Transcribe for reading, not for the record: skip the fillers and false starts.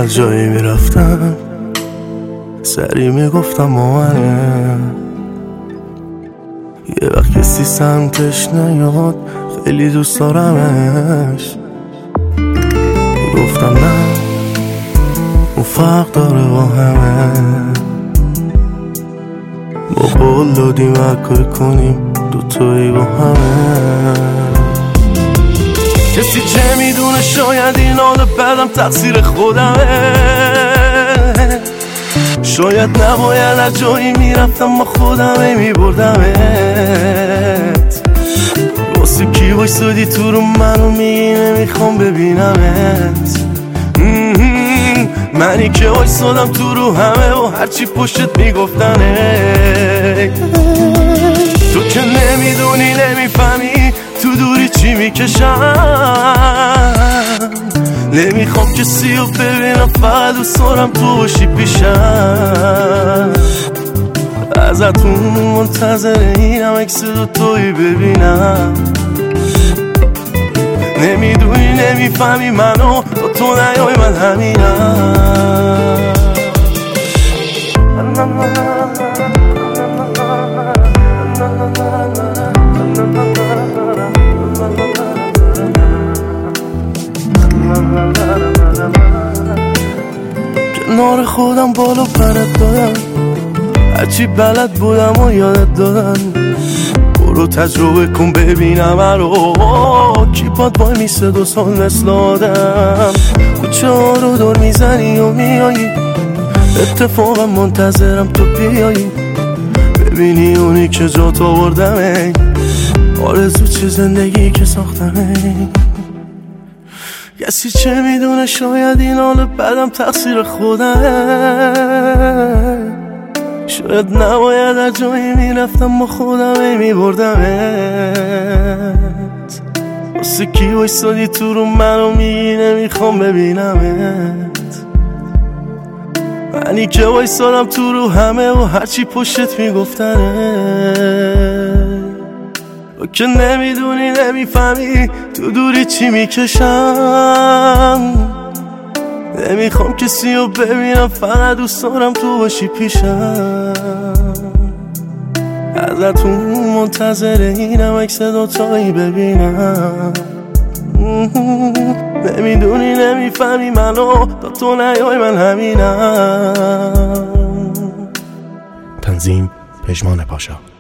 هر جایی میرفتم سری میگفتم مامانه. یه وقت کسی سمتش نیاد خیلی دوست دارمش. گفتم نه اون فرق داره با همه. با قول دادیم هر کنیم دوتایی با همه. کسی چه میدونه شاید این حال بعدم تقصیر خودمه. شاید نباید از جایی میرفتم با خودمه میبردمت. واسه کی وایسادی تو رو منو میگی نمیخوام ببینمت. منی که وایسادم تو رو همه و هرچی پشتت میگفتنه. تو که نمیدونی نمیفهمی تو دوری چی میکشم. نمیخوام کسی رو ببینم فقط دوست دارم تو باشی پیشم. ازتون منتظر اینم اکس دوتایی ببینم. نمیدونی نمیفهمی منو با تو نیای من همینم. کنار خودم بالا پرت دادم. هرچی بلد بودم و یادت دادم. برو تجربه کن ببینم رو کی پاد وای میسه 2 سال مثل آدم. کوچه ها رو دور میزنی و میایی. اتفاقا منتظرم تو بیایی ببینی اونی که جات آوردمه. آرزو چه زندگی که ساختمه. کسی چه میدونه شاید این حال بعدم تقصیر خودمه. شاید نباید از جایی میرفتم با خودمه میبردمت. واسه کی وایسادی تو رو منو میگی نمیخوام ببینمت. منی که وایسادم تو رو همه و هرچی پشتت میگفتنه. تو که نمیدونی نمیفهمی تو دوری چی میکشم. نمیخوام کسی رو ببینم فقط دوست دارم تو باشی پیشم. ازتون منتظر اینم اکس دوتایی ببینم. نمیدونی نمیفهمی منو تا تو نیای من همینم. تنظیم پژمان پاشا.